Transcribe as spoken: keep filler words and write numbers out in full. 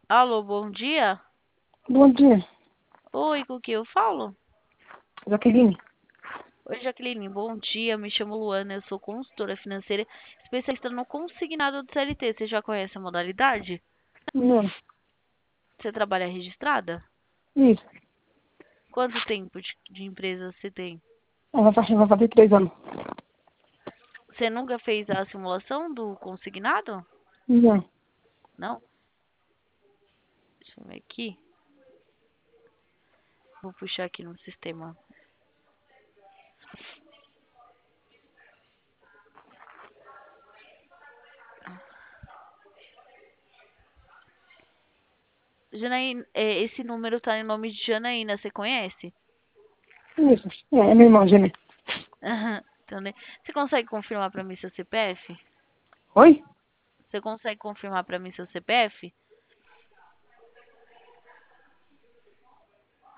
Alô, bom dia. Bom dia, Oi, com quem eu falo? Jaqueline. Oi, Jaqueline, bom dia. Me chamo Luana, eu sou consultora financeira, especialista no consignado do C L T. Você já conhece a modalidade? Não, Você trabalha registrada? isso. Quanto tempo de, de empresa você tem? Ela vai, vai fazer três anos. Você nunca fez a simulação do consignado? Não. Não? Deixa eu ver aqui. Vou puxar aqui no sistema. Janaína, é, esse número está em nome de Janaína, você conhece? Isso. É, é meu irmão, gêmeo. Aham, então, né? Você consegue confirmar para mim seu C P F? Oi? Você consegue confirmar para mim seu C P F?